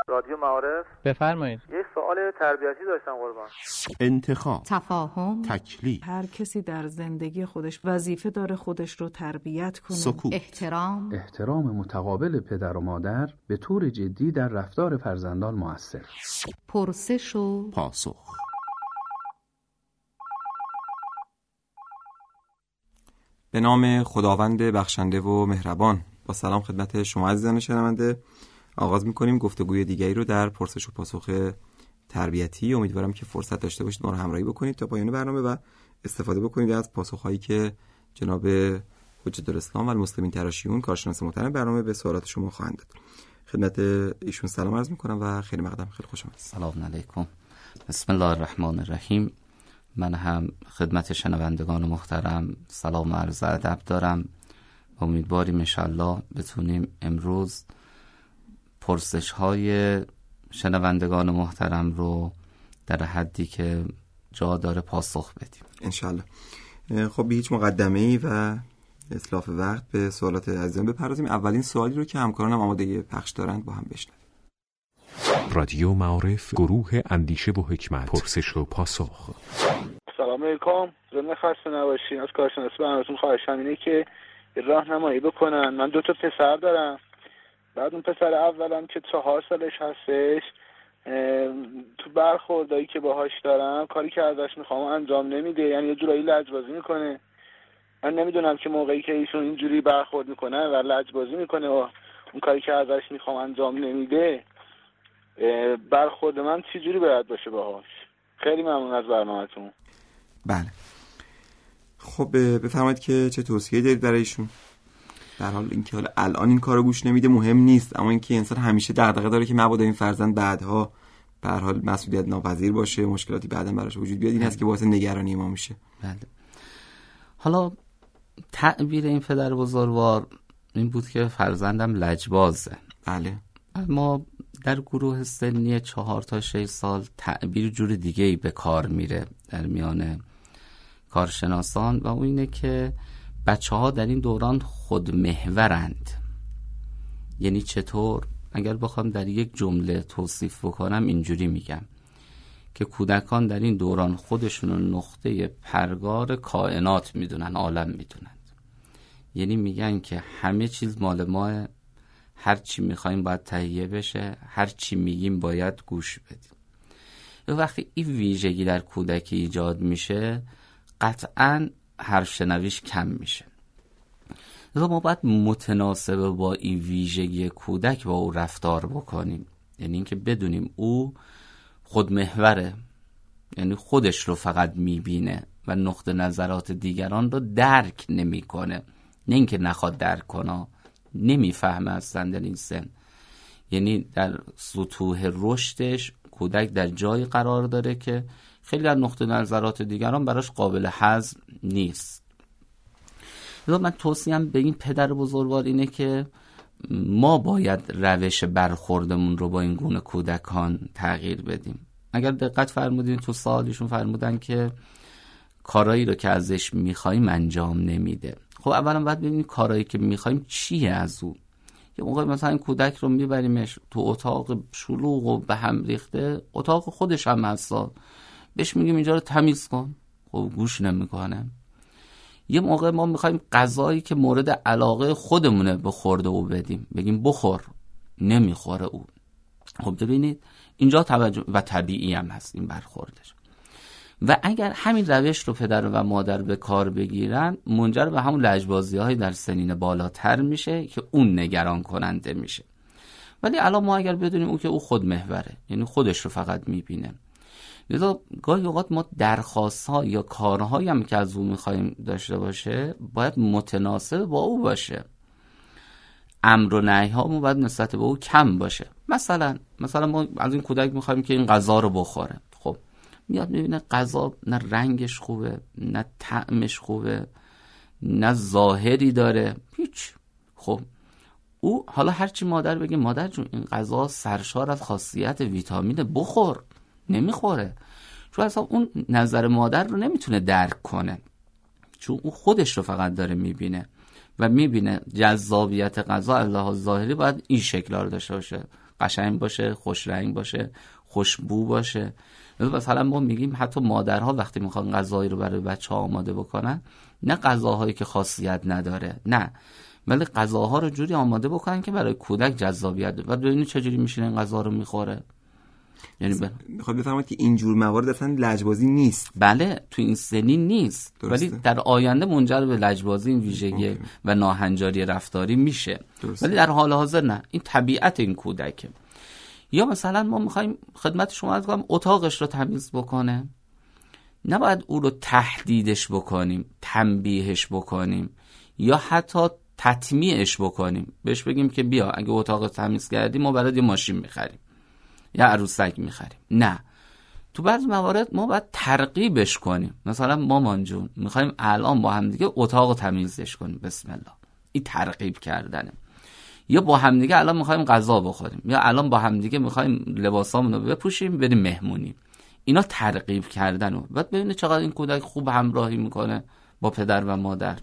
رادیو معارف. بفرمایید. یه سوال تربیتی داشتم قربان. انتخاب، تفاهم، تکلیف. هر کسی در زندگی خودش وظیفه داره خودش رو تربیت کنه. سکوت، احترام متقابل پدر و مادر به طور جدی در رفتار فرزندان مؤثر. پرسش و پاسخ. به نام خداوند بخشنده و مهربان. با سلام خدمت شما عزیزان شنونده. آغاز می‌کنیم گفتگوی دیگری رو در پرسش و پاسخ تربیتی. امیدوارم که فرصت داشته باشید ما رو همراهی بکنید تا پایان برنامه و استفاده بکنید از پاسخ‌هایی که جناب حجت الاسلام و المسلمین تراشیون کارشناس محترم برنامه به سوالات شما خواهند داد. خدمت ایشون سلام عرض می‌کنم و خیلی مقدم، خیلی خوش آمدید. سلام علیکم. بسم الله الرحمن الرحیم. من هم خدمت شنوندگان محترم سلام و عرض ادب دارم. امیدواریم انشالله بتونیم امروز پرسش های شنوندگان محترم رو در حدی که جا داره پاسخ بدیم انشالله. خب بی هیچ مقدمه‌ای و اتلاف وقت به سوالات عزیزان بپردازیم. اولین سوالی رو که همکارانم آماده پخش دارند با هم بشنویم. رادیو معارف، گروه اندیشه و حکمت، پرسش و پاسخ. سلام علیکم. ضمن خسته نباشین. از کارشناس برنامه‌تون خواهشم اینه که راهنمایی بکنن. من 2 پسر دارم. بعد اون پسر اولم که 4 سالش هستش، تو برخوردایی که باهاش دارم کاری که ازش میخوام انجام نمیده، یعنی یه جورایی لجبازی میکنه. من نمیدونم که موقعی که ایشون اینجوری برخورد میکنه و لجبازی میکنه و اون کاری که ازش میخوام انجام نمیده، برخورد من چی جوری باید باشه باهاش؟ خیلی ممنون از برنامه‌تون. بله. خب بفرمایید که چه توصیه دارید برای ایشون؟ در حال اینکه حالا الان این کارو گوش نمیده مهم نیست، اما اینکه انسان همیشه دغدغه داره که مبادا این فرزند بعدها به هر حال مسئولیت ناپذیر باشه، مشکلاتی بعداً براش وجود بیاد، این هست که باعث نگرانی ما میشه. بله. حالا تعبیر این پدر بزرگوار این بود که فرزندم لجبازه. بله. اما در گروه سنی 4 تا 6 سال تعبیر جور دیگه‌ای به کار میره در میان کارشناسان و اون اینه که بچه‌ها در این دوران خودمحورند. یعنی چطور؟ اگر بخوام در یک جمله توصیف بکنم اینجوری میگم که کودکان در این دوران خودشون رو نقطه پرگار کائنات میدونن، عالم میدونن. یعنی میگن که همه چیز مال ما، هر چی میخوایم باید تهیه بشه، هر چی میگیم باید گوش بدیم. وقتی این ویژگی در کودکی ایجاد میشه قطعاً حرف شنویش کم میشه. لذا ما باید متناسب با این ویژگی کودک با او رفتار بکنیم. یعنی اینکه بدونیم او خودمحوره، یعنی خودش رو فقط میبینه و نقطه نظرات دیگران رو درک نمیکنه. نه اینکه نخواد درک کنه، نمیفهمه اصلا در این سن. یعنی در سطوح رشدش کودک در جای قرار داره که خیلی از نقطه نظرات دیگران براش قابل هضم نیست. من توصیم به این پدر بزرگوار اینه که ما باید روش برخوردمون رو با این گونه کودکان تغییر بدیم. اگر دقت فرمودین تو سوالشون فرمودن که کارایی رو که ازش میخوایم انجام نمیده. خب اولا باید ببینیم کارایی که میخوایم چیه از او. یه موقع مثلا این کودک رو میبریمش تو اتاق شلوغ و به هم ریخته، اتاق خودش هم هستا، بهش میگیم اینجا رو تمیز کن، خب گوش نمیکنه. یه موقع ما میخوایم غذایی که مورد علاقه خودمونه بخورده و بدیم، بگیم بخور، نمیخوره او. خب ببینید اینجا توجه و طبیعی هم هست این برخوردش. و اگر همین روش رو پدر و مادر به کار بگیرن، منجر به همون لجبازی‌های در سنین بالاتر میشه که اون نگران کننده میشه. ولی الان ما اگر بدونیم اون که او خود محوره، یعنی خودش رو فقط میبینه، لذا گاهی اوقات ما درخواست‌ها یا کارهایی هم که از او میخوایم داشته باشه باید متناسب با او باشه. امر و نهی‌هامون باید نسبت به او کم باشه. مثلا ما از این کودک میخوایم که این غذا رو بخوره. خب میاد میبینه غذا نه رنگش خوبه، نه طعمش خوبه، نه ظاهری داره، هیچ. خب او حالا هرچی مادر بگه مادر جون این غذا سرشار از خاصیت ویتامین، بخور، نمیخوره. چون اصلا اون نظر مادر رو نمیتونه درک کنه، چون اون خودش رو فقط داره میبینه و میبینه جذابیت غذا الله ظاهری باید این شکل رو داشته باشه. قشنگ باشه، خوش رنگ باشه، خوشبو باشه. مثلا ما میگیم حتی مادرها وقتی میخوان غذایی رو برای بچه‌ها آماده بکنن، نه غذاهایی که خاصیت نداره، نه، ولی غذاها رو جوری آماده بکنن که برای کودک جذابیت داره و ببینید چجوری میشینه این غذا رو میخوره. یعنی میخواد بفرمایید که اینجور موارد اصلا لجبازی نیست. بله، تو این سنین نیست، درسته. ولی در آینده منجر به لجبازی، این ویژگی و ناهنجاری رفتاری میشه. درسته. ولی در حال حاضر نه، این طبیعت این کودکه. یا مثلا ما میخوایم خدمت شما عرض کنم اتاقش رو تمیز بکنه، نباید او رو تهدیدش بکنیم، تنبیهش بکنیم یا حتی تطمیعش بکنیم، بهش بگیم که بیا اگه اتاق تمیز کردی ما برات یه ماشین میخریم یا عروسک میخریم. نه، تو بعضی موارد ما باید ترغیبش کنیم. مثلا مامان جون میخوایم الان با هم دیگه اتاق تمیزش کنیم، بسم الله، این ترغیب کردنه. یا با هم دیگه الان میخوایم غذا بخوریم، یا الان با هم دیگه میخوایم لباسامون رو بپوشیم بریم مهمونی. اینا ترغیب کردن. بعد ببینید چقدر این کودک خوب همراهی میکنه با پدر و مادر.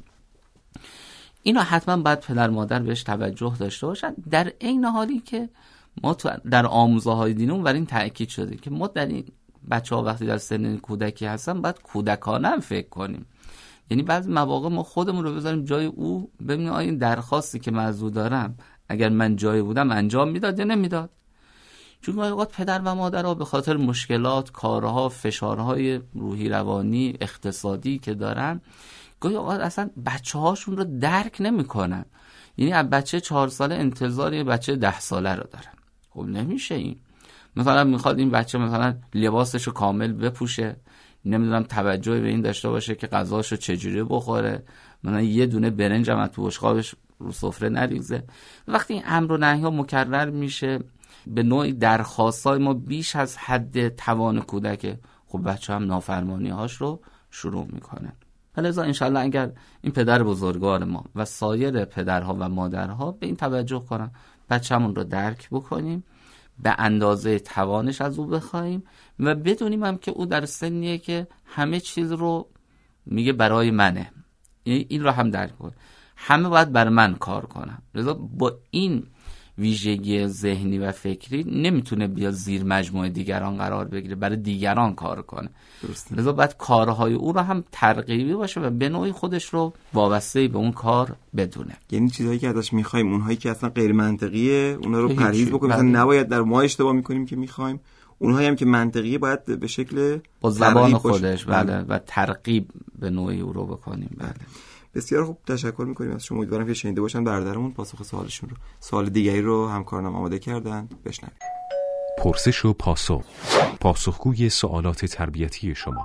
اینا حتما باید پدر مادر بهش توجه داشته باشن، در عین حالی که ما در آموزه های دینمون بر این تاکید شده که ما در این بچه‌ها وقتی در سن کودکی هستن باید کودکانه هم فکر کنیم. یعنی بعضی مواقع ما خودمون رو بذاریم جای او، ببینیم آیا این درخواستی که من از او دارم اگر من جای بودم انجام میداد یا نمیداد. چون اوقات پدر و مادرها به خاطر مشکلات، کارها، فشارهای روحی، روانی، اقتصادی که دارن، گاهی اوقات اصلا بچه‌هاشون رو درک نمی‌کنن. یعنی از بچه 4 ساله انتظار یه بچه 10 ساله رو دارن. خب نمیشه این. مثلا میخواد این بچه مثلا لباسش رو کامل بپوشه، نمیدونم توجه به این داشته باشه که غذاشو چجوری بخوره، مثلا یه دونه برنج هم تو بشقابش رو سفره نریزه. وقتی این امر و نهی ها مکرر میشه، به نوعی درخواستای ما بیش از حد توان کودک، خب بچه هم نافرمانی هاش رو شروع میکنه. لذا انشالله اگر این پدر بزرگوار ما و سایر پدرها و مادرها به این توجه کنن، بچه‌مون رو درک بکنیم، به اندازه توانش از او بخوایم و بدونیم هم که او در سنیه که همه چیز رو میگه برای منه، این رو هم درک کنیم، همه باید بر من کار کنن. لذا با این ویژگی ذهنی و فکری نمیتونه بیا زیر مجموعه دیگران قرار بگیره، برای دیگران کار کنه. درسته. لذا باید کارهای او رو هم ترغیبی باشه و به نوعی خودش رو وابسته به اون کار بدونه. یعنی چیزایی که ازش می‌خوایم، اونهایی که اصلا غیر منطقیه، اونا رو پرهیز بکنیم. مثلا نباید در ما اشتباه می‌کنیم که می‌خوایم، اونهایی هم که منطقیه باید به شکل با زبان خودش و ترغیب به نوعی او رو بکنیم. بله. بسیار خوب، تشکر می‌کنیم از شما. امیدوارم که شنیده باشن برادرمون پاسخ سوالشون رو. سوال دیگری رو همکارانم آماده کردن، بشنویم. پرسش و پاسخ. پاسخگوی سوالات تربیتی شما.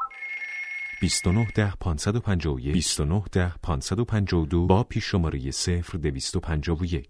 29 10 551 29 10 552 با پیش شماره 0251.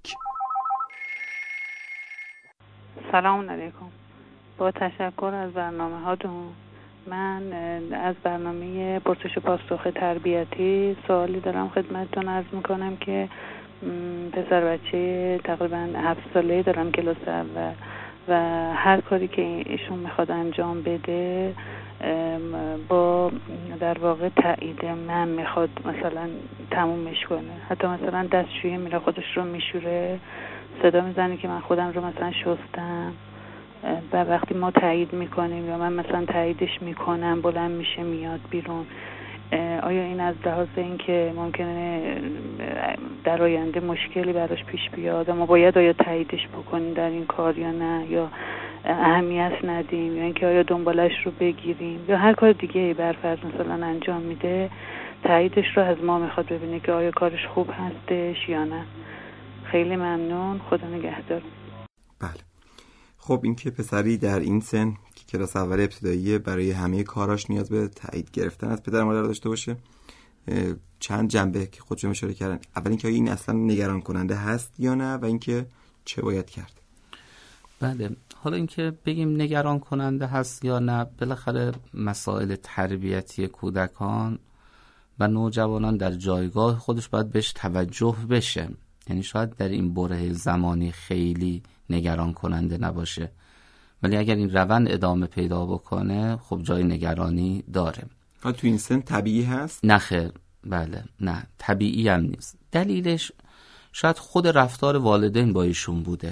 سلام علیکم. با تشکر از برنامه هاتون، من از برنامه پرسش و پاسخ تربیتی سوالی دارم خدمتتون عرض میکنم که پسر بچه تقریبا 7 ساله‌ای دارم، کلاس اول، و هر کاری که ایشون میخواد انجام بده با در واقع تایید من میخواد مثلا تمومش کنه. حتی مثلا دستشویی میره خودش رو میشوره، صدا میزنه که من خودم رو مثلا شستم، و وقتی ما تایید میکنیم یا من مثلا تاییدش میکنم بلند میشه میاد بیرون. آیا این از لحاظ این که ممکنه در آینده مشکلی براش پیش بیاد ما باید آیا تاییدش بکنیم در این کار یا نه، یا اهمیت ندیم، یا اینکه آیا دنبالش رو بگیریم، یا هر کار دیگه برفرض مثلا انجام میده تاییدش رو از ما میخواد ببینه که آیا کارش خوب هستش یا نه. خیلی ممنون، خدا نگهدار. بله. خب این که پسری در این سن که کلاس اول ابتدایی برای همه کاراش نیاز به تایید گرفتن از پدر و مادر داشته باشه، چند جنبه که خودشون اشاره کردن. اول اینکه این اصلا نگران کننده هست یا نه، و اینکه چه باید کرد. بله، حالا اینکه بگیم نگران کننده هست یا نه، بالاخره مسائل تربیتی کودکان و نوجوانان در جایگاه خودش باید بهش توجه بشه. یعنی شاید در این بره زمانی خیلی نگران کننده نباشه، ولی اگر این روند ادامه پیدا بکنه خب جای نگرانی داره. تو این سن طبیعی هست؟ نه خیر، بله نه طبیعی هم نیست. دلیلش شاید خود رفتار والدین با ایشون بوده.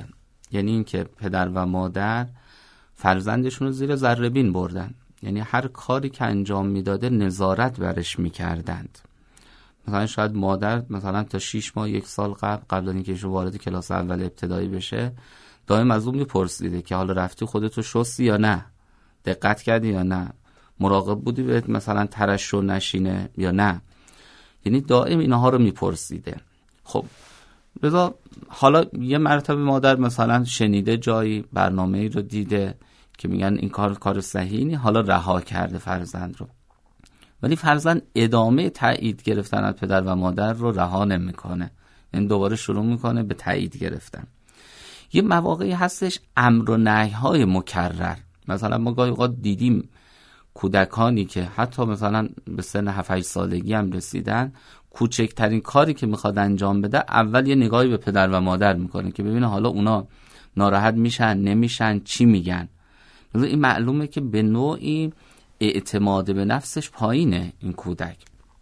یعنی اینکه پدر و مادر فرزندشون رو زیر ذره بین بردن، یعنی هر کاری که انجام میداده نظارت برش میکردند. مثلا شاید مادر مثلا تا 6 ماه 1 سال قبل از اینکه ایشون وارد کلاس اول ابتدایی بشه دائم از اون میپرسیده که حالا رفتی خودتو شستی یا نه، دقت کردی یا نه، مراقب بودی بهت مثلا ترشح نشینه یا نه، یعنی دائم اینها رو میپرسیده. خب بذار حالا یه مرتبه مادر مثلا شنیده جایی برنامه‌ای رو دیده که میگن این کار صحیحی نیست، حالا رها کرده فرزند رو، ولی فرزند ادامه تایید گرفتن از پدر و مادر رو رها نمیکنه، یعنی دوباره شروع میکنه به تایید گرفتن. یه مواقعی هستش امر و نهی‌های مکرر، مثلا ما گاهی اوقات دیدیم کودکانی که حتی مثلا به سن 7-8 سالگی هم رسیدن، کوچکترین کاری که میخواد انجام بده اول یه نگاهی به پدر و مادر میکنه که ببینه حالا اونا ناراحت میشن نمیشن، چی میگن. این معلومه که به نوعی اعتماد به نفسش پایینه این کودک.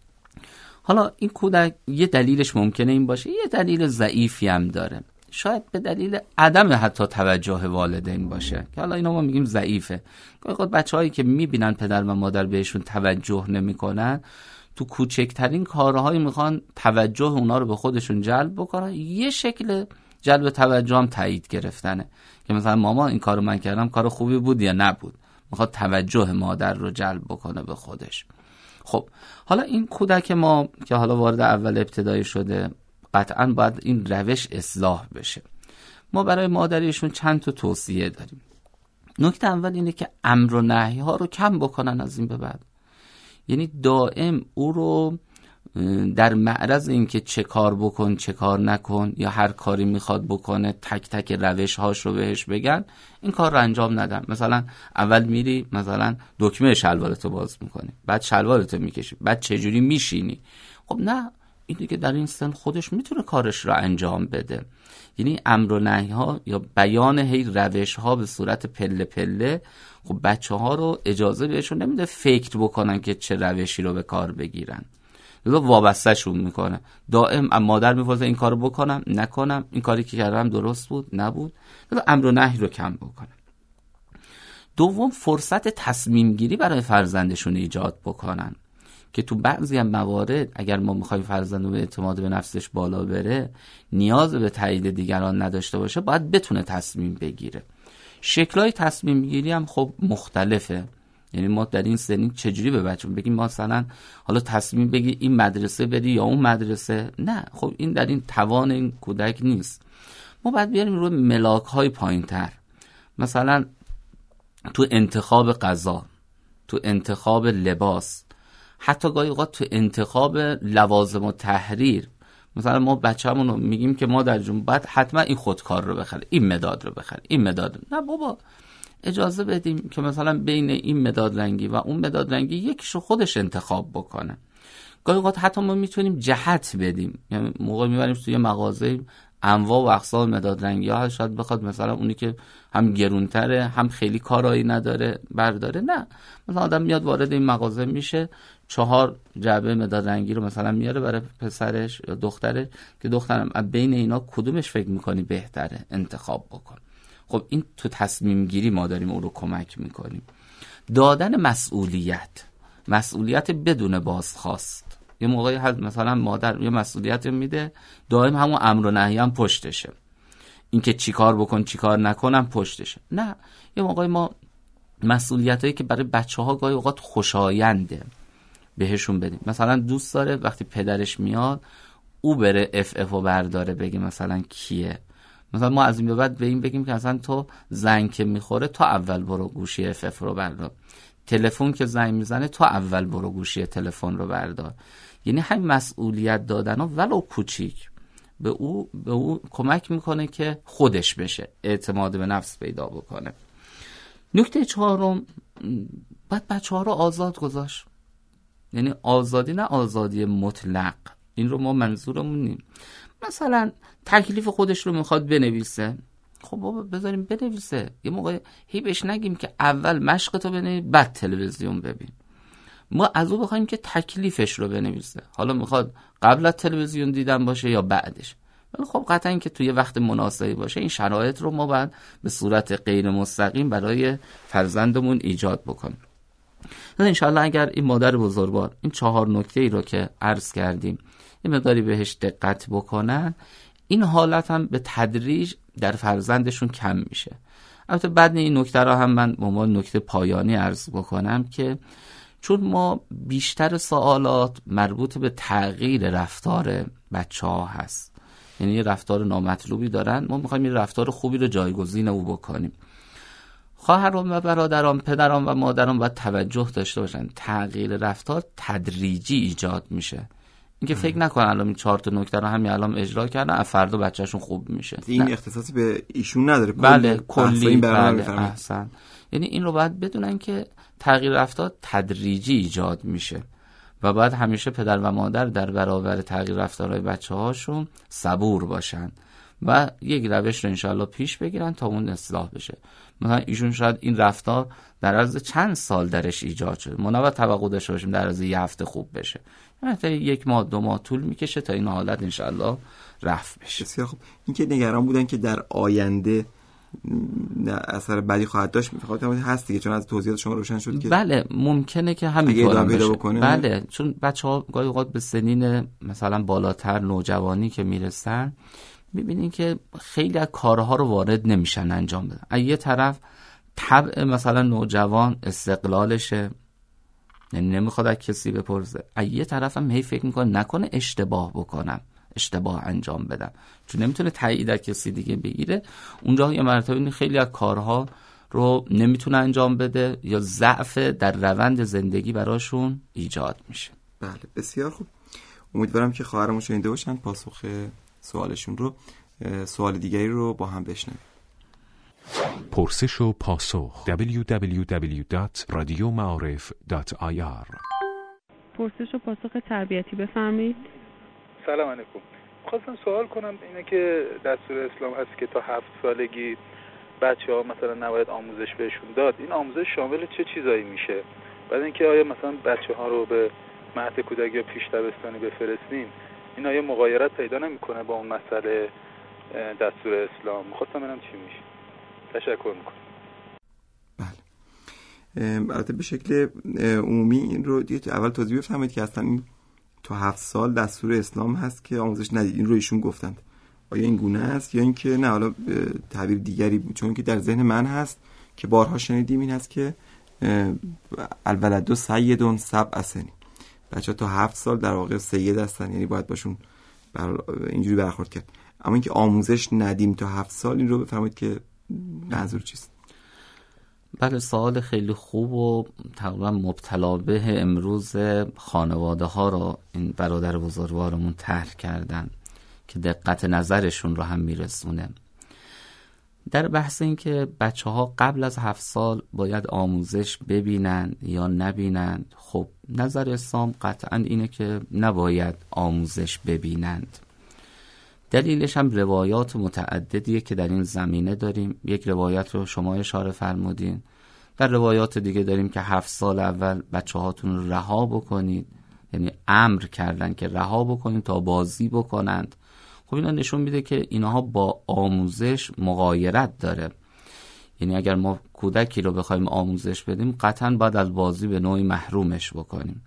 حالا این کودک یه دلیلش ممکنه این باشه، یه دلیل ضعیفی هم داره، شاید به دلیل عدم حتی توجه والدین باشه که حالا اینا ما میگیم ضعیفه. خود بچه‌هایی که میبینن پدر و مادر بهشون توجه نمیکنن، تو کوچکترین کارهایی میخوان توجه اونا رو به خودشون جلب بکنن. یه شکل جلب توجه هم تایید گرفتنه که مثلا مامان این کارو من کردم کار خوبی بود یا نبود، میخواد توجه مادر رو جلب بکنه به خودش. خب حالا این کودک ما که حالا وارد اول ابتدایی شده قطعاً باید این روش اصلاح بشه. ما برای مادریشون چند تا توصیه داریم. نکته اول اینه که امر و نهی ها رو کم بکنن از این به بعد، یعنی دائم او رو در معرض این که چه کار بکن چه کار نکن یا هر کاری میخواد بکنه تک تک روش هاش رو بهش بگن، این کار رو انجام ندن. مثلا اول میری مثلا دکمه شلوارتو باز میکنی، بعد شلوارتو میکشی، بعد چجوری میشینی. خب نه، این دیگه در این سن خودش میتونه کارش رو انجام بده. یعنی امر و نهی ها یا بیان هی روش ها به صورت پله پله، خب بچه ها رو اجازه بهشون نمیده فکر بکنن که چه روشی رو به کار بگیرن، لذا وابسته شون میکنه. دائم مادر میپرسه این کارو بکنم نکنم، این کاری که کردم درست بود نبود، لذا امر و نهی رو کم بکنه. دوم، فرصت تصمیم گیری برای فرزندشون ایجاد بکنن که تو بعضی از موارد اگر ما میخوایم فرزندمون اعتماد به نفسش بالا بره، نیاز به تایید دیگران نداشته باشه، باید بتونه تصمیم بگیره. شکل‌های تصمیم گیری هم خب مختلفه، یعنی ما در این سنین چجوری به بچه‌مون بگیم مثلا حالا تصمیم بگی این مدرسه بری یا اون مدرسه؟ نه، خب این در این توان این کودک نیست. ما باید بیاریم روی ملاک‌های پایین‌تر، مثلا تو انتخاب غذا، تو انتخاب لباس، حتی گاهی اوقات تو انتخاب لوازم و تحریر. مثلا ما بچه‌مون رو میگیم که ما در جون باید حتما این خودکار رو بخره، این مداد رو بخره، این مداد. نه بابا، اجازه بدیم که مثلا بین این مداد رنگی و اون مداد رنگی یکیشو خودش انتخاب بکنه. گاهی اوقات حتی ما میتونیم جهت بدیم، یعنی موقع میبریم توی مغازه انواع و اقسام مداد رنگی ها، شاید بخواد مثلا اونی که هم گرونتره هم خیلی کارایی نداره برداره. نه، مثلا آدم میاد وارد این مغازه میشه 4 جعبه مداد رنگی رو مثلا میاره برای پسرش یا دخترش که دخترم بین اینا کدومش فکر میکنی بهتره انتخاب بکن. خب این تو تصمیم گیری ما داریم اون رو کمک میکنیم. دادن مسئولیت بدون بازخواست. یه موقعی هست مثلا مادر یه مسئولیت میده، دائم همون امر و نهی هم پشتشه، این که چی کار بکن چی کار نکنم پشتشه. نه، یه موقعی ما مسئولیتایی که برای بچه‌ها گاهی اوقات خوشاینده بهشون بدیم. مثلا دوست داره وقتی پدرش میاد او بره اف رو برداره بگه مثلا کیه. مثلا ما از این به بعد به این بگیم که مثلا تو زنگ که میخوره تو اول برو گوشی اف رو بردار، تلفن که زنگ میزنه تو اول برو گوشی تلفن رو بردار. یعنی همین مسئولیت دادن ها ولو کوچیک به او کمک میکنه که خودش بشه، اعتماد به نفس پیدا بکنه. نکته 4، باید بچه‌ها رو آزاد گذاشت. یعنی آزادی، نه آزادی مطلق، این رو ما منظورمون نیم. مثلا تکلیف خودش رو میخواد بنویسه، خب بابا بذاریم بنویسه. یه موقع بهش نگیم که اول مشقتو بنویس بعد تلویزیون ببین. ما از او بخوایم که تکلیفش رو بنویسه، حالا میخواد قبل از تلویزیون دیدن باشه یا بعدش. ولی خب قطعا اینکه توی وقت مناسبی باشه این شرایط رو ما باید به صورت غیر مستقیم برای فرزندمون ایجاد بکنیم. انشالله اگر این مادر بزرگوار این 4 نکته ای رو که عرض کردیم یه مقداری بهش دقت بکنن، این حالت هم به تدریج در فرزندشون کم میشه. البته بعد این نکته را هم من به عنوان نکته پایانی عرض بکنم که چون ما بیشتر سوالات مربوط به تغییر رفتار بچه‌ها هست، یعنی یه رفتار نامطلوبی دارن، ما میخوایم یه رفتار خوبی رو جایگزین او بکنیم. خواهران و برادران، پدران و مادران باید توجه داشته باشن تغییر رفتار تدریجی ایجاد میشه. اینکه فکر نکنن الان این 4 تا نکته رو همین الان اجرا کردن از فردا بچه‌شون خوب میشه. این اختصاصی به ایشون نداره. بله کلی بله احسن. یعنی این رو باید بدونن که تغییر رفتار تدریجی ایجاد میشه و باید همیشه پدر و مادر در برابر تغییر رفتارهای بچه‌هاشون صبور باشن و یک روش رو انشالله پیش بگیرن تا اون اصلاح بشه. مثلا ایشون شاید این رفتار در عرض چند سال درش ایجاد شده، ما نباید توقع داشته باشیم در عرض یه هفته خوب بشه، حتی 1 ماه 2 ماه طول میکشه تا این حالت انشالله رفع بشه. بسیار خوب. این که نگران بودن که در آینده اثر بدی خواهد داشت فقط هست دیگه، چون از توضیحات شما روشن شد که بله ممکنه که همینطور بشه. بله چون بچه‌ها گاهی اوقات به سنین مثلا بالاتر نوجوانی که میرسن میبینین که خیلی از کارها رو وارد نمیشن انجام بدن. از یه طرف طبع مثلا نوجوان استقلالشه، یعنی نمیخواد از کسی بپرسه، از یه طرف هم هی فکر میکنه نکنه اشتباه بکنم، اشتباه انجام بدم، چون نمیتونه تایید از کسی دیگه بگیره. اونجا یه مرتبه خیلی از کارها رو نمیتونه انجام بده یا ضعف در روند زندگی براشون ایجاد میشه. بله بسیار خوب. امیدوارم که خواهرمون شنیده باشن پاسخ سوالشون رو. سوال دیگری رو با هم بشنویم. پرسش و پاسخ www.radiomaarif.ir. پرسش و پاسخ تربیتی بفرمایید. سلام علیکم. خواستم سوال کنم اینه که دستور اسلام هست که تا 7 سالگی بچه‌ها مثلا نباید آموزش بهشون داد. این آموزش شامل چه چیزایی میشه؟ بعد اینکه آیا مثلا بچه‌ها رو به مهد کودکی یا پیش دبستانی بفرستیم، این آیا مغایرت پیدا نمیکنه با اون مسئله دستور اسلام؟ می‌خواستم ببینم چی میشه. تشکر میکنم. بله. البته به شکل عمومی این رو اول توضیح بفرمایید که اصلا این تا 7 سال دستور اسلام هست که آموزش ندید. این رو ایشون گفتند. آیا این گونه است یا اینکه نه حالا تعبیر دیگری بود؟ چون که در ذهن من هست که بارها شنیدیم این هست که الولد سید سبع سنین، بچه‌ها تا 7 سال در واقع سید هستن، یعنی باید باشون اینجوری برخورد کرد. اما اینکه آموزش ندیم تا 7 سال، این رو بفرمایید که منظور چیست؟ بله سوال خیلی خوب و تقریبا مبتلا به امروز خانواده ها رو این برادر بزرگوارمون طرح کردن که دقت نظرشون رو هم میرسونه در بحث این که بچه ها قبل از 7 سال باید آموزش ببینن یا نبینند. خب نظر اسلام قطعا اینه که نباید آموزش ببینند. دلیلش هم روایات متعددیه که در این زمینه داریم. یک روایت رو شما اشاره فرمودین، در روایات دیگه داریم که 7 سال اول بچه هاتون رو رها بکنید، یعنی امر کردن که رها بکنید تا بازی بکنند. خب اینا نشون میده که اینها با آموزش مغایرت داره. یعنی اگر ما کودکی رو بخوایم آموزش بدیم قطعا باید از بازی به نوعی محرومش بکنیم.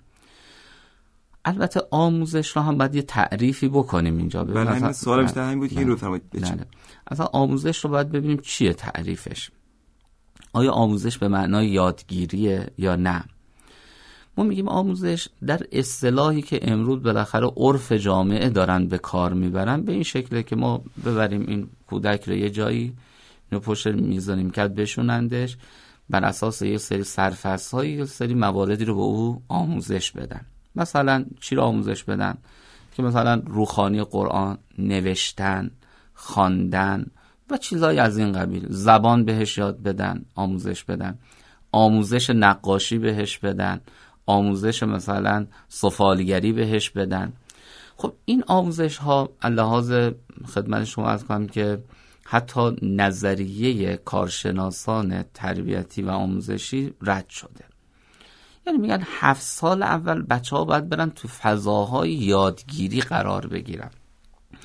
البته آموزش رو هم باید یه تعریفی بکنیم اینجا. بله همین سوال بیشتر همین بود که این رو فرمایید. اصلا آموزش رو باید ببینیم چیه تعریفش. آیا آموزش به معنای یادگیریه یا نه؟ ما میگیم آموزش در اصطلاحی که امروز بالاخره عرف جامعه دارن به کار میبرن به این شکله که ما ببریم این کودک رو یه جایی اینو پشت میزانیم کرد بشونندش، بر اساس یه سری سرفصل‌های یه سری مواردی رو به او آموزش بدن. مثلا چی رو آموزش بدن؟ که مثلا روخانی قرآن، نوشتن، خواندن و چیزایی از این قبیل، زبان بهش یاد بدن، آموزش بدن، آموزش نقاشی بهش بدن، آموزش مثلا سفالگری بهش بدن. خب این آموزش ها لحاظ خدمت شما عرض کنم که حتی نظریه کارشناسان تربیتی و آموزشی رد شده. یعنی میگن 7 سال اول بچه ها باید برن تو فضاهای یادگیری قرار بگیرن.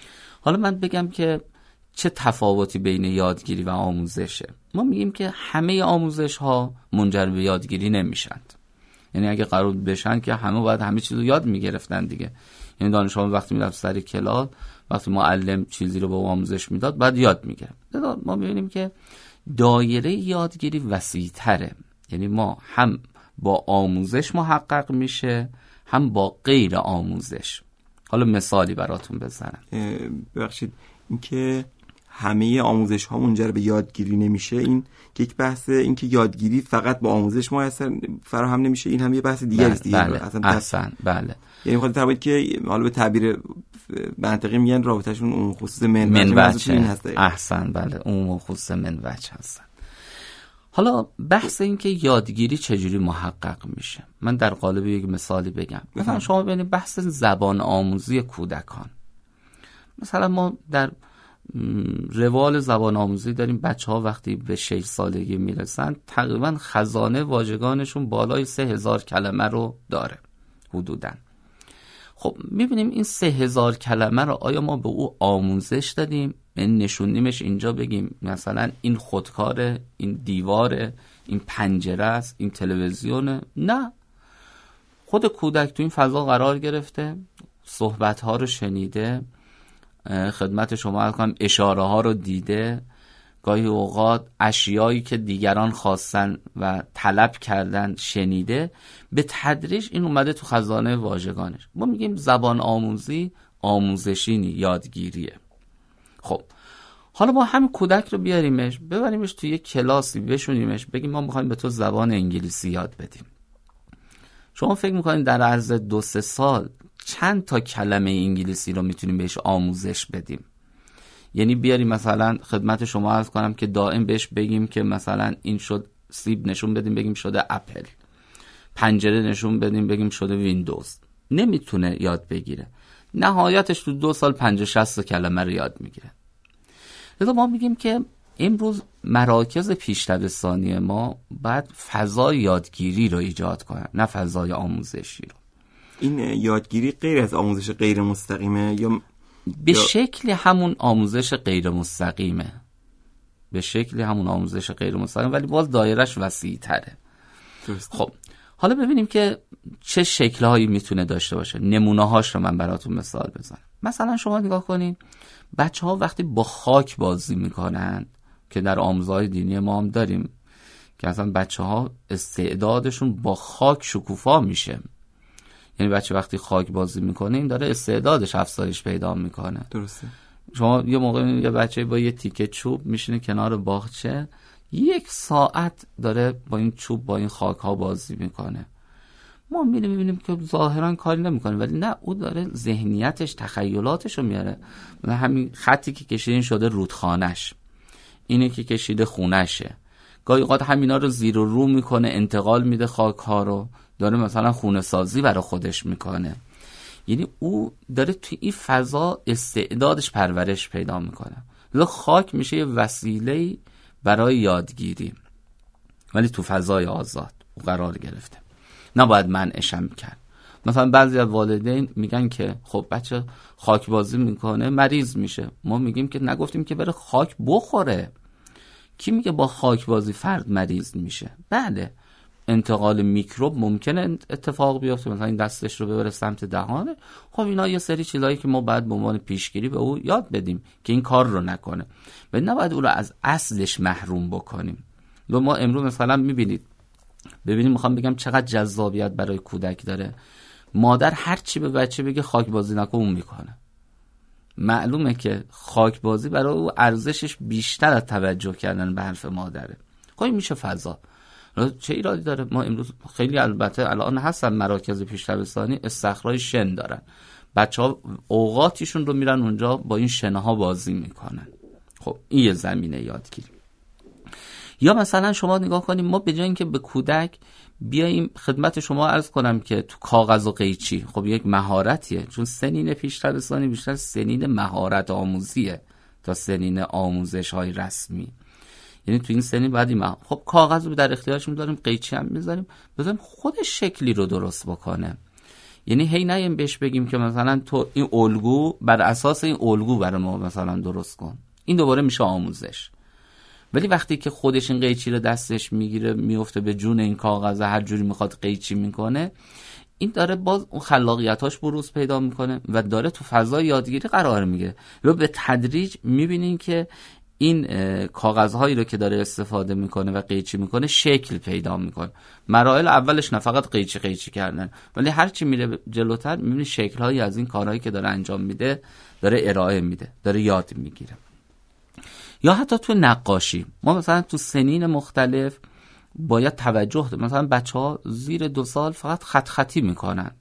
حالا من بگم که چه تفاوتی بین یادگیری و آموزشه. ما میگیم که همه آموزش ها منجر به یادگیری نمیشند. یعنی اگه قرار بشن که همه باید همه چیز رو یاد میگرفتن دیگه. یعنی دانش آموز وقتی میرفت سر کلاس، وقتی معلم چیزی رو به آموزش میداد بعد یاد میگرفت. ما میبینیم که دایره یادگیری وسیع‌تره. یعنی ما هم با آموزش محقق میشه، هم با غیر آموزش. حالا مثالی براتون بزنم. ببخشید، اینکه همه آموزش ها منجر به یادگیری نمیشه، این یک بحث، اینکه یادگیری فقط با آموزش میسر فراهم نمیشه، این هم یه بحث دیگه است دیگه. بله. احسن. بله. یعنی خود تعبیر که حالا به تعبیر منطقی میگن رابطهشون اون خصوص منوچه هست. احسن. بله، اون خصوص منوچه هستن. حالا بحث این که یادگیری چجوری محقق میشه، من در قالب یک مثالی بگم. مثلا شما ببینید بحث زبان آموزی کودکان. مثلا ما در روال زبان آموزی داریم بچه‌ها وقتی به 6 سالگی میرسن تقریبا خزانه واژگانشون بالای 3000 کلمه رو داره حدوداً. خب میبینیم این 3000 کلمه رو آیا ما به او آموزش دادیم؟ این نشونیمش اینجا بگیم مثلا این خودکاره، این دیواره، این پنجره است، این تلویزیونه؟ نه، خود کودک تو این فضا قرار گرفته، صحبت‌ها رو شنیده، خدمت شما عرض کنم اشاره ها رو دیده، گاهی اوقات اشیایی که دیگران خواستن و طلب کردن شنیده، به تدریج این اومده تو خزانه واژگانش. ما میگیم زبان آموزی آموزشی یادگیریه. خب حالا ما همین کودک رو بیاریمش ببریمش تو یک کلاسی بشونیمش بگیم ما میخوایم به تو زبان انگلیسی یاد بدیم. شما فکر میکنید در عرض 2-3 سال چند تا کلمه انگلیسی رو میتونیم بهش آموزش بدیم؟ یعنی بیاریم مثلا خدمت شما عرض کنم که دائم بهش بگیم که مثلا این شد سیب نشون بدیم بگیم شده اپل، پنجره نشون بدیم بگیم شده ویندوز. نمیتونه یاد بگیره. نهایتش تو 2 سال 50-60 کلمه رو یاد میگیره. لذا ما میگیم که امروز مراکز پیش‌دبستانی ما باید فضای یادگیری رو ایجاد کنن، نه فضای آموزشی رو. این یادگیری غیر از آموزش غیر مستقیمه یا به شکل همون آموزش غیر مستقیمه، به شکل همون آموزش غیر مستقیم، ولی باز دایرش وسیع تره. خب حالا ببینیم که چه شکل‌هایی میتونه داشته باشه. نمونه‌هاش رو من براتون مثال بزنم. مثلا شما نگاه کنین بچه‌ها وقتی با خاک بازی میکنن که در آموزه‌های دینی ما هم داریم که اصلا بچه‌ها استعدادشون با خاک شکوفا میشه. یعنی بچه وقتی خاک بازی میکنه این داره استعدادش افزایش پیدا میکنه. درسته. شما یه موقع یه بچه با یه تیکه چوب میشینه کنار باغچه 1 ساعت داره با این چوب با این خاک ها بازی میکنه. ما میبینیم که ظاهرا کاری نمیکنه، ولی نه، او داره ذهنیتش تخیلاتش رو میاره. همین خطی که کشیدین شده رودخانش، اینی که کشیده خونشه. گاهی اوقات همینا رو زیر و رو میکنه، انتقال میده خاک ها رو، داره مثلا خونه سازی برای خودش میکنه. یعنی او داره توی این فضا استعدادش پرورش پیدا میکنه. لذا خاک میشه یه وسیله برای یادگیری، ولی تو فضای آزاد او قرار گرفته، نباید منعشم کرد. مثلا بعضی از والدین میگن که خب بچه خاک بازی میکنه مریض میشه. ما میگیم که نگفتیم که بره خاک بخوره. کی میگه با خاک بازی فرد مریض میشه؟ بله، انتقال میکروب ممکنه اتفاق بیفته، مثلا این دستش رو ببره سمت دهانه. خب اینا یه سری چیزایی که ما باید به عنوان پیشگیری به او یاد بدیم که این کار رو نکنه، و نباید او رو از اصلش محروم بکنیم. و ما امروز مثلا ببینید میخوام بگم چقدر جذابیت برای کودک داره. مادر هر چی به بچه بگه خاک بازی نکن اون میکنه. معلومه که خاک بازی برای او ارزشش بیشتر از توجه کردن به حرف مادره. خب این میشه فضا. چه ایرادی داره؟ ما امروز خیلی البته الان هستن مراکز پیش‌دبستانی استخرای شن دارن، بچه‌ها اوقاتیشون رو میرن اونجا با این شن‌ها بازی میکنن. خب این یه زمینه یادگیری. یا مثلا شما نگاه کنیم ما به جای اینکه به کودک بیاییم خدمت شما عرض کنم که تو کاغذ و قیچی، خب یک مهارتیه، چون سنین پیش‌دبستانی بیشتر سنین مهارت آموزیه تا سنین آموزش های رسمی. یعنی تو این سنین بعدی خب کاغذ رو در اختیارش میذاریم، قیچی هم میذاریم، بذاریم خودش شکلی رو درست بکنه. یعنی هی نیم بهش بگیم که مثلا تو این الگو بر اساس این الگو برای ما مثلا درست کن، این دوباره میشه آموزش. ولی وقتی که خودش این قیچی رو دستش میگیره میفته به جون این کاغذ، هر جوری میخواد قیچی میکنه، این داره باز اون خلاقیتاش بروز پیدا میکنه و داره تو فضای یادگیری قرار میگیره و به تدریج میبینین که این کاغذهایی رو که داره استفاده میکنه و قیچی میکنه شکل پیدا میکنه. مراحل اولش نه فقط قیچی کردن، ولی هرچی میره جلوتر میبینی شکلهایی از این کارهایی که داره انجام میده داره ارائه میده، داره یاد میگیره. یا حتی تو نقاشی، ما مثلا تو سنین مختلف باید توجه ده. مثلا بچه‌ها زیر 2 سال فقط خطی میکنند،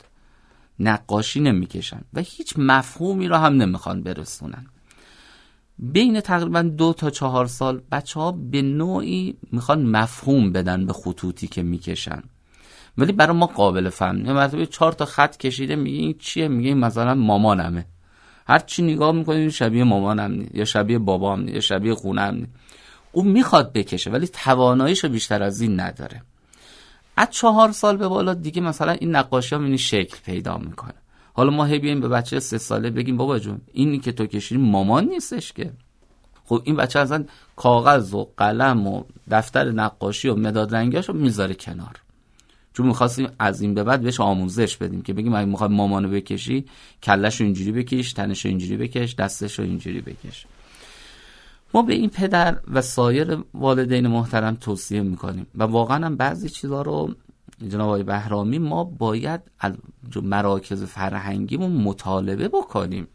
نقاشی نمیکشن و هیچ مفهومی رو هم نمیخوان برسونن. بین تقریبا 2 تا 4 سال بچه‌ها به نوعی میخوان مفهوم بدن به خطوطی که میکشن، ولی برای ما قابل فهم. مثلا 4 تا خط کشیده میگه این چیه؟ میگه این مثلا مامانمه. هر چی نگاه میکنه شبیه مامانم نیست، یا شبیه بابام نیست، یا شبیه خونم نیست. اون میخواد بکشه ولی تواناییشو بیشتر از این نداره. از 4 سال به بالا دیگه مثلا این نقاشی ها این شکل پیدا میکنه. حالا ما هی بیایم به بچه 3 ساله بگیم بابا جون اینی که تو کشیدی مامان نیستش که. خب این بچه اصلا کاغذ و قلم و دفتر نقاشی و مداد رنگیاشو میذاره کنار، چون می‌خواستیم از این به بعد بهش آموزش بدیم که بگیم اگه می‌خوای مامانو بکشی کله‌شو اینجوری بکش، تنشو اینجوری بکش، دستشو اینجوری بکش. ما به این پدر و سایر والدین محترم توصیه می‌کنیم و واقعا هم بعضی چیزا رو جناب آقای بهرامی ما باید از مراکز فرهنگیمون مطالبه بکنیم.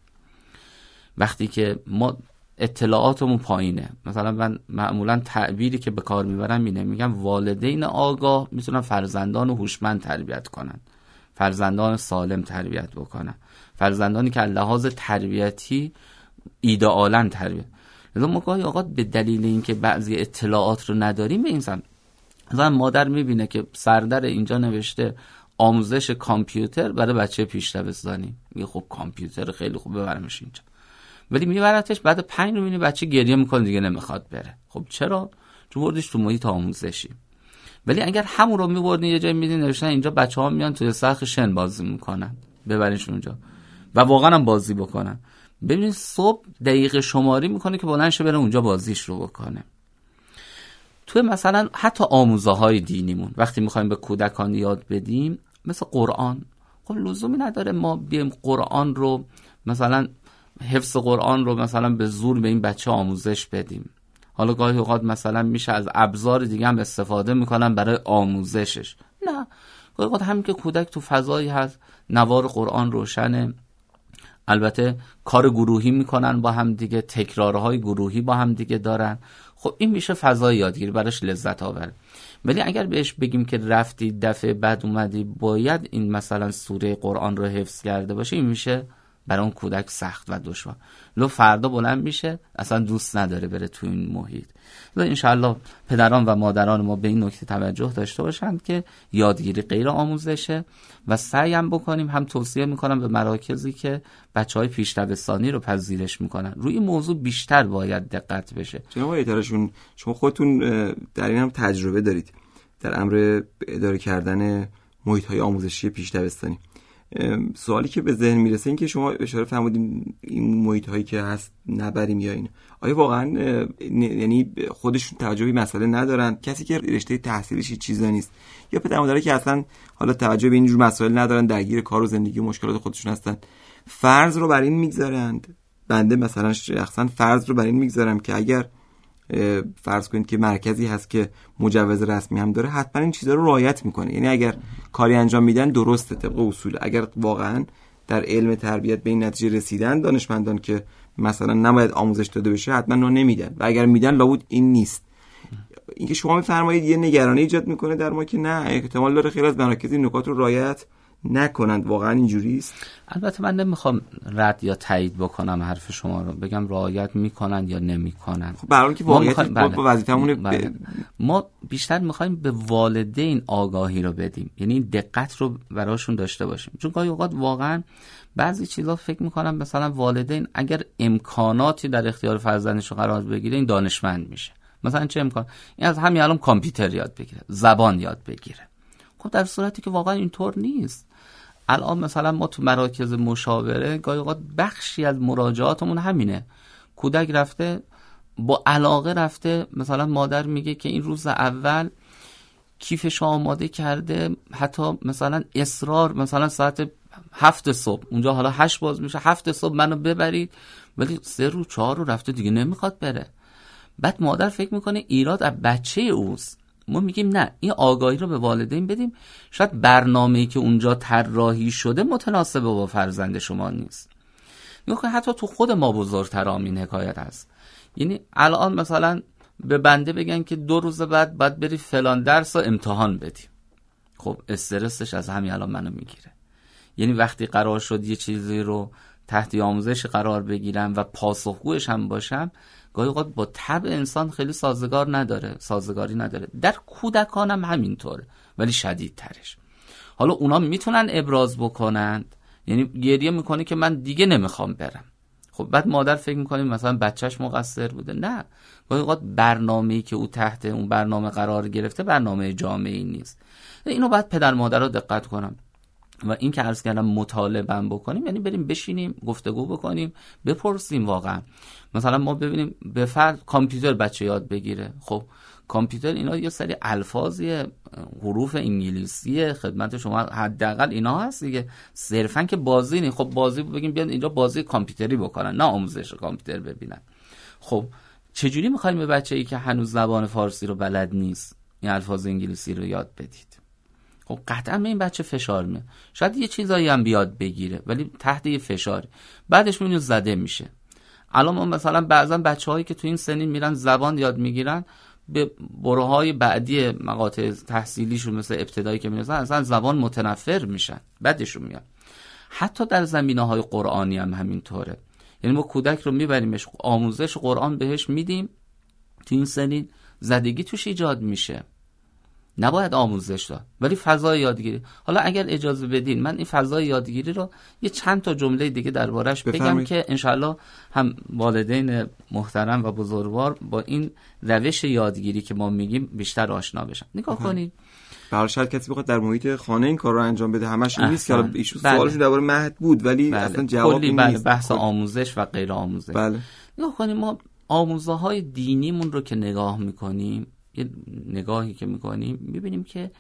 وقتی که ما اطلاعاتمون پایینه، مثلا من معمولا تعبیری که به کار میبرم اینه، میگم والدین آگاه میتونن فرزندان هوشمند تربیت کنن، فرزندان سالم تربیت بکنن، فرزندانی که از لحاظ تربیتی ایدئالاً تربیت. لذا ما گاهی اوقات به دلیل اینکه بعضی اطلاعات رو نداریم به این سمت، مثلا مادر میبینه که سردر اینجا نوشته آموزش کامپیوتر برای بچه پیش دبستانی، میگه خب کامپیوتر خیلی خوب ببرمش اینجا، ولی میبرتش بعد 5 رو میبینی بچه گریه میکنه دیگه نمیخواد بره. خب چرا؟ چون بردیش تو محیط آموزشی. ولی اگر همون رو میبردی یه جای میدین نوشتن اینجا بچه‌ها میان توی سقف شن بازی میکنن، ببرینش اونجا و واقعا هم بازی بکنن، ببینید صبح دقیقه شماری میکنه که بلند شه بره اونجا بازیش رو بکنه. توی مثلا حتی آموزه‌های دینیمون وقتی میخوایم به کودکان یاد بدیم مثل قرآن، خب لزومی نداره ما بیایم قرآن رو مثلا حفظ قرآن رو مثلا به زور به این بچه آموزش بدیم. حالا گاهی اوقات مثلا میشه از ابزار دیگه هم استفاده میکنن برای آموزشش. نه، گاهی اوقات همین که کودک تو فضایی هست نوار قرآن روشنه، البته کار گروهی میکنن با هم دیگه، تکرارهای گروهی با هم دیگه دارن، خب این میشه فضای یادگیری براش لذت آور. ولی اگر بهش بگیم که رفتی دفعه بعد اومدی باید این مثلا سوره قرآن رو حفظ کرده باشه، این میشه برای اون کودک سخت و دشوار. لو فردا بلند میشه اصلا دوست نداره بره تو این محیط. و انشالله پدران و مادران ما به این نکته توجه داشته باشند که یادگیری غیر آموزشه و سعی هم بکنیم، هم توصیه میکنم به مراکزی که بچهای پیش دبستانی رو پذیرش میکنن روی این موضوع بیشتر باید دقت بشه. جناب ایتارشون شما خودتون در این هم تجربه دارید در امر اداره کردن محیط‌های آموزشی پیش دبستانی. سوالی که به ذهن میرسه این که شما اشاره فرمودین این محیط‌هایی که هست نبریم یا این، آیا واقعا یعنی خودشون توجه به مسئله ندارن؟ کسی که رشته تحصیلیش چیزا نیست یا پدر مادری که اصلا حالا توجه به این جور مسائل ندارن، درگیر کار و زندگی و مشکلات خودشون هستن، فرض رو بر این میگذارند. بنده مثلا شخصا فرض رو بر این میگذارم که اگر فرض کنید که مرکزی هست که مجوز رسمی هم داره حتما این چیزا رو رعایت میکنه، یعنی اگر کاری انجام میدن درسته طبق اصول. اگر واقعا در علم تربیت به این نتیجه رسیدن دانشمندان که مثلا نباید آموزش داده بشه حتما نو نمیدن و اگر میدن لابد این نیست. اینکه شما میفرمایید یه نگرانی ایجاد میکنه در ما که نه احتمال داره خیلی از مراکز این نکات رو رعایت نکنند. واقعا اینجوری است؟ البته من نمیخوام رد یا تایید بکنم حرف شما رو، بگم رعایت میکنن یا نمیکنن. خب برای اینکه واقعیت با وظیفه‌مونه ما بیشتر میخوایم به والدین آگاهی رو بدیم، یعنی دقت رو براشون داشته باشیم. چون گاهی اوقات واقعا بعضی چیزا فکر میکنم مثلا والدین اگر امکاناتی در اختیار فرزندش قرار بگیره این دانشمند میشه. مثلا چه امکان؟ این از همین الان کامپیوتر یاد بگیره، زبان یاد بگیره. خب در صورتی که واقعا اینطور نیست. الان مثلا ما تو مراکز مشاوره گاهی اوقات بخشی از مراجعاتمون همینه، کودک رفته با علاقه رفته، مثلا مادر میگه که این روز اول کیفش آماده کرده، حتی مثلا اصرار مثلا ساعت 7 صبح اونجا حالا 8 باز میشه، 7 صبح منو ببرید، ولی 3 رو 4 رو رفته دیگه نمیخواد بره. بعد مادر فکر میکنه ایراد از بچه اوست. ما میگیم نه، این آگاهی رو به والدین بدیم، شاید برنامه‌ای که اونجا طراحی شده متناسب با فرزند شما نیست. نگاه کن حتی تو خود ما بزرگترام این حکایت هست. یعنی الان مثلا به بنده بگن که 2 روز بعد باید بری فلان درس و امتحان بدی، خب استرسش از همین الان منو میگیره. یعنی وقتی قرار شد یه چیزی رو تحت آموزش قرار بگیرم و پاسخگوش هم باشم، گاهی اوقات با طبع انسان خیلی سازگاری نداره. در کودکانم همینطوره، ولی شدیدترش. حالا اونا میتونن ابراز بکنند، یعنی گریه میکنه که من دیگه نمیخوام برم. خب بعد مادر فکر میکنه مثلا بچهش مقصر بوده. نه، گاهی اوقات برنامه‌ای که او تحت اون برنامه قرار گرفته برنامه جامعی نیست. اینو باید پدر مادر رو دقت کنم. و این که عرض کردم مطالبه بکنیم، یعنی بریم بشینیم گفتگو بکنیم، بپرسیم واقعا. مثلا ما ببینیم به فرض کامپیوتر بچه یاد بگیره، خب کامپیوتر اینا یه سری الفاظی حروف انگلیسی خدمت شما حداقل اینا هست دیگه، صرفا که بازی نی. خب بازی بگیم بیان اینجا بازی کامپیوتری بکنن، نه آموزش کامپیوتر ببینن. خب چجوری می‌خوایم به بچه‌ای که هنوز زبان فارسی رو بلد نیست این الفاظ انگلیسی رو یاد بدید؟ خب قطعا به این بچه فشار میاد. شاید یه چیزایی هم بیاد بگیره، ولی تحت یه فشار بعدش میبینید زده میشه. الان ما مثلا بعضا بچه‌هایی که تو این سنین میرن زبان یاد میگیرن، به برهه‌های بعدی مقاطع تحصیلیشون مثل ابتدایی که میرسن اصلا زبان متنفر میشن، بعدشون میاد. حتی در زمینه‌های قرآنی هم همینطوره. یعنی ما کودک رو میبریمش آموزش قرآن بهش میدیم، تو این سنین زدگی توش ایجاد میشه، نباید آموزش داد، ولی فضای یادگیری. حالا اگر اجازه بدین من این فضای یادگیری رو یه چند تا جمله دیگه دربارش بگم که انشالله هم والدین محترم و بزرگوار با این روش یادگیری که ما میگیم بیشتر آشنا بشن. نگاه کنید، برای شاید کسی بخواد در محیط خانه این کار رو انجام بده، همش نیست که حالا ایشون سوالش درباره مهد بود ولی اصلا جواب نیست. بحث آموزش و غیر آموزش. نگاه کنید، ما آموزه های دینیمون رو که نگاه میکنیم، یه نگاهی که میکنیم میبینیم که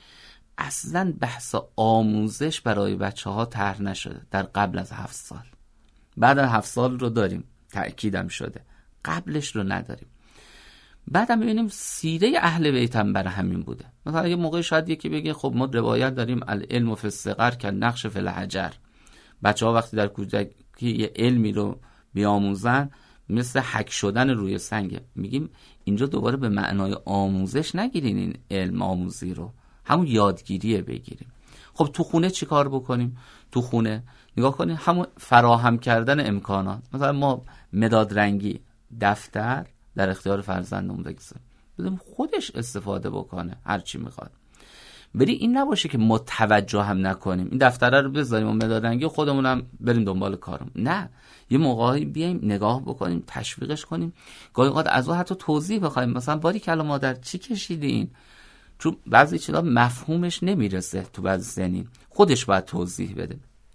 اصلا بحث آموزش برای بچه ها طرح نشده در قبل از 7 سال. بعد از 7 سال رو داریم، تأکیدم شده، قبلش رو نداریم. بعد هم میبینیم سیره اهل بیت هم برای همین بوده. مثلا یه موقع شاید یکی بگه خب ما روایت داریم العلم فی الصغر کالنقش فی الحجر، بچه ها وقتی در کودکی یه علمی رو بیاموزن مثل حک شدن روی سنگه. میگیم اینجا دوباره به معنای آموزش نگیرین این علم آموزی رو، همون یادگیریه بگیریم. خب تو خونه چی کار بکنیم؟ تو خونه نگاه کنیم همون فراهم کردن امکانات. مثلا ما مداد رنگی دفتر در اختیار فرزندمون بگذاریم، بدیم خودش استفاده بکنه هر چی میخواد، ولی این نباشه که ما توجه هم نکنیم، این دفتره رو بذاریم و مداد رنگی خودمون هم بریم دنبال کارم. نه، یه موقعی بیایم نگاه بکنیم، تشویقش کنیم، گاهی اوقات از اون حتی توضیح بخوایم، مثلا باریکلا مادر چی کشیدین؟ چون بعضی چیزا مفهومش نمیرسه تو بعضی سنین، خودش باید توضیح بده.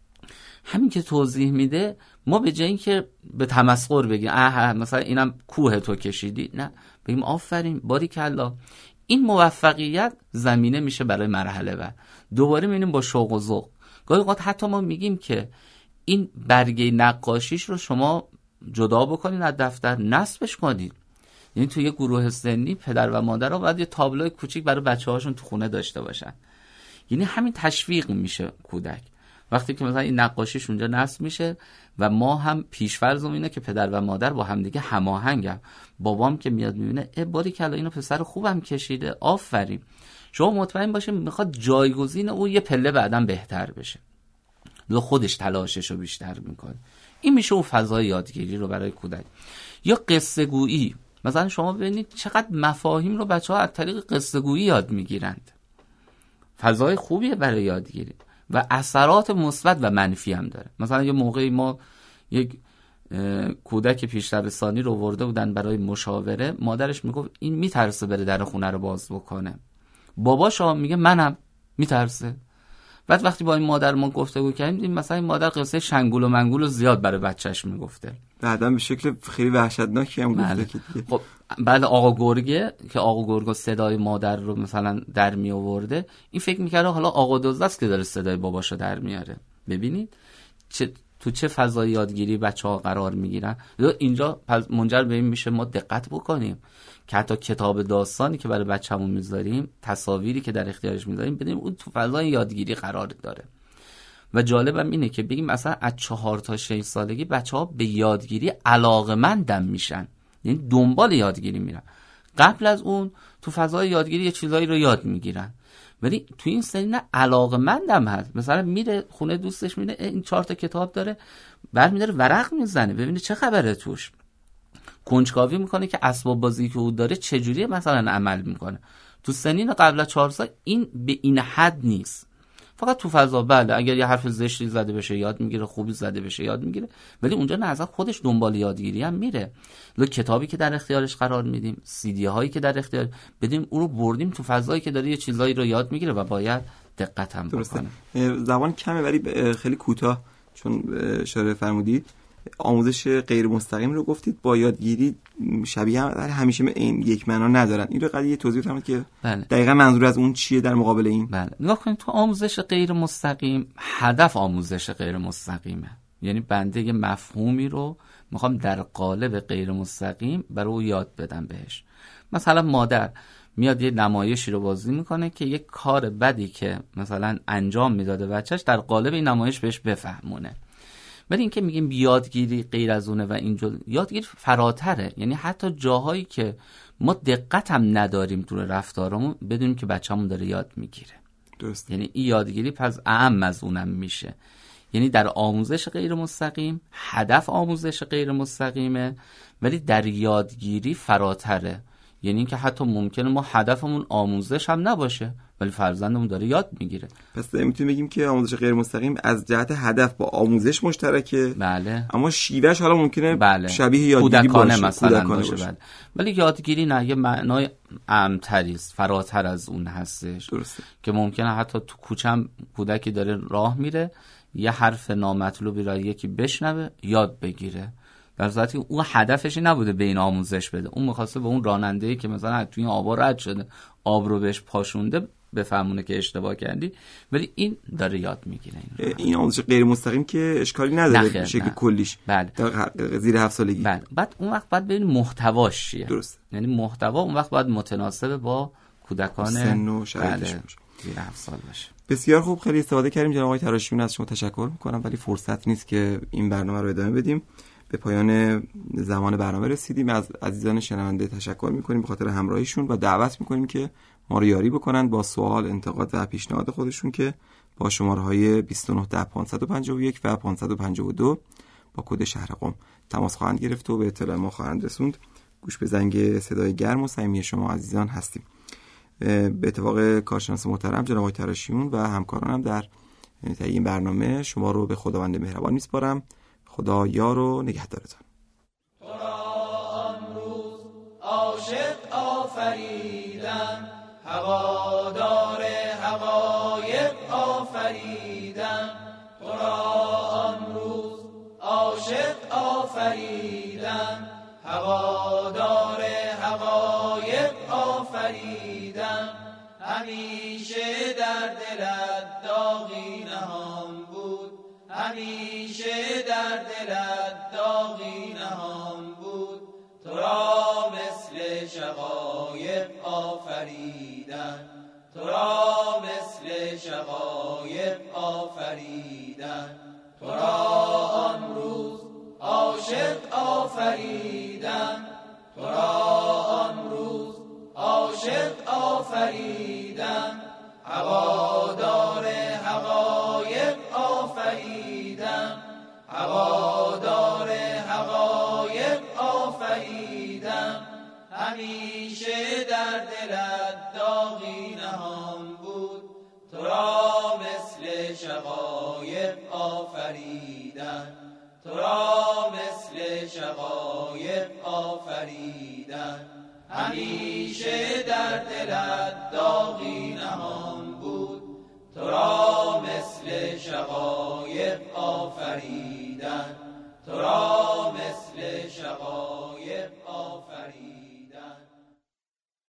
همین که توضیح میده ما به جای اینکه به تمسخر بگیم مثلا اینم کوه تو کشیدی، نه، بگیم آفرین باریکلا. این موفقیت زمینه میشه برای مرحله بعد. دوباره میبینیم با شوق و ذوق. گاهی اوقات حتی ما میگیم که این برگه نقاشیش رو شما جدا بکنید از دفتر، نصبش کنید. یعنی توی یه گروه سنی پدر و مادرها باید یه تابلوی کوچیک برای بچه‌هاشون تو خونه داشته باشن. یعنی همین تشویق میشه کودک. وقتی که مثلا این نقاشیش اونجا نصب میشه و ما هم پیش‌فرض اینه که پدر و مادر با هم دیگه هماهنگن. بابام که میاد میبینه باریکلا اینو پسر خوبم کشیده، آفرین. شما مطمئن باشین میخواد جایگزین او یه پله بعداً بهتر بشه. لو خودش تلاششو بیشتر میکنه. این میشه اون فضای یادگیری رو برای کودک. یا قصه گویی، مثلا شما ببینید چقدر مفاهیم رو بچه‌ها از طریق قصه گویی یاد میگیرند. فضای خوبیه برای یادگیری و اثرات مثبت و منفی هم داره. مثلا یه موقعی ما یک کودک پیشرسانی رو آورده بودن برای مشاوره، مادرش میگفت این میترسه بره در خونه رو باز بکنه، باباش هم میگه منم میترسه. بعد وقتی با این مادر ما گفتگو کردیم دیدیم مثلا این مادر قصه شنگول و منگول و زیاد برای بچه‌ش میگفته، بعداً به شکل خیلی وحشتناکی هم گفته که دیگه. خب بعد آقا گرگه که آقا گرگه صدای مادر رو مثلا در می آورده، این فکر می‌کرده حالا آقا دزد است که داره صدای باباشو در میاره. ببینید تو چه فضای یادگیری بچه‌ها قرار میگیرن. اینجا منجر به این میشه ما دقت بکنیم که حتی کتاب داستانی که برای بچه‌مون میذاریم، تصاویری که در اختیارش میذاریم، بدیم اون تو فضای یادگیری قرار داره. و جالبم اینه که بگیم مثلا از 4 تا 6 سالگی بچه‌ها به یادگیری علاقه‌مندم میشن، یعنی دنبال یادگیری میرن. قبل از اون تو فضای یادگیری یه چیزایی رو یاد میگیرن، ولی تو این سن علاقه‌مندم هست. مثلا میره خونه دوستش، میره این 4 تا کتاب داره، برمی‌داره ورق میزنه ببینه چه خبره توش، کنجکاوی میکنه که اسباب بازی که او داره چجوری مثلا عمل میکنه. تو سنین قبل از 4 سال این به این حد نیست، فقط تو فضا بله اگر یه حرف زشتی زده بشه یاد میگیره، خوبی زده بشه یاد میگیره، ولی اونجا نه، ازا خودش دنبال یادگیری هم میره. لو کتابی که در اختیارش قرار میدیم، سی دی هایی که در اختیار بدیم، اون رو بردیم تو فضایی که داره یه چیزایی رو یاد میگیره و باید دقت هم بکنه. زبان کمه ولی خیلی کوتاه، چون اشاره فرمودید آموزش غیر مستقیم رو گفتید با یادگیری شبیه هم همیشه این یک معنا ندارن. این رو قضیه توضیح فرمایید که بله. دقیقاً منظور از اون چیه در مقابل این؟ بله نگاه کنید، تو آموزش غیر مستقیم هدف آموزش غیر مستقیمه، یعنی بنده یه مفهومی رو میخوام در قالب غیر مستقیم برای او یاد بدم بهش. مثلا مادر میاد یه نمایشی رو بازی میکنه که یه کار بدی که مثلا انجام میداده بچهش در قالب این نمایش بهش بفهمونه. ولی این که میگیم یادگیری غیر از اونه و اینجا یادگیری فراتره، یعنی حتی جاهایی که ما دقت هم نداریم تو رفتارمون بدونیم که بچه‌مون داره یاد میگیره. درست. یعنی این یادگیری پس اعم از اونم میشه. یعنی در آموزش غیر مستقیم هدف آموزش غیر مستقیمه، ولی در یادگیری فراتره. یعنی اینکه حتی ممکنه ما هدفمون آموزش هم نباشه ولی فرزندمون داره یاد میگیره. پس میتونیم بگیم که آموزش غیر مستقیم از جهت هدف با آموزش مشترکه. بله. اما شیوهش حالا ممکنه بله. شبیه یادگیری باشه، مثلا باشه. بله. ولی یادگیری نه، یه معنای عام‌تری است، فراتر از اون هستش. درسته. که ممکنه حتی تو کوچه کودکی داره راه میره یه حرف نامطلوبی را یکی بشنوه یاد بگیره، در صورتی که اون هدفش نبوده به این آموزش بده، اون می‌خواسته به اون راننده‌ای که مثلا توی این آبا رد شده آب رو بهش پاشونده بفهمونه که اشتباه کردی، ولی این داره یاد میگیره. این آموزش غیر مستقیم که اشکالی نداره به شکل کلیش. بله. زیر 7 سالگی. بله. بعد اون وقت باید ببینیم محتواش چیه. درست. یعنی محتوا اون وقت باید متناسب با کودکان سن و شرایطش باشه. زیر 7 سال باشه. بسیار خوب، خیلی استفاده کردیم جناب آقای تراشیون، از شما تشکر می‌کنم، ولی فرصت نیست که این برنامه رو ادامه بدیم. به پایان زمان برنامه رسیدیم. از عزیزان شنونده تشکر می‌کنیم به خاطر همراهیشون و دعوت می‌کنیم که ما رو یاری بکنن با سوال، انتقاد و پیشنهاد خودشون که با شماره‌های 2910551 و 552 با کد شهر قم تماس خواهند گرفت و به اطلاع ما خواهند رسوند. گوش به زنگ صدای گرم و صمیمی شما عزیزان هستیم. به اتفاق کارشناس محترم جناب آقای تراشیون و همکارانم در تهیه این برنامه شما رو به خداوند مهربان میسپارم. خدا یار و نگهدارتان. تو را آن روز عاشق آفریدم، هوادار حقایق آفریدم. تو را آن روز عاشق آفریدم، هوادار حقایق آفریدم. همیشه در دلت داغی نهان بود، همیشه در دلت داغی نهان بود. تو را مثل شقایق آفریدن، تو را مثل شقایق آفریدن. تو را آن روز عاشق آفریدن، تو را آن روز عاشق آفریدن. هوادار حقایق آفریدم، هوادار حقایق آفریدم. همیشه در دلت داغی نهان بود، تو را مثل شقایق آفریدن، تو را مثل شقایق آفریدن. همیشه در دلت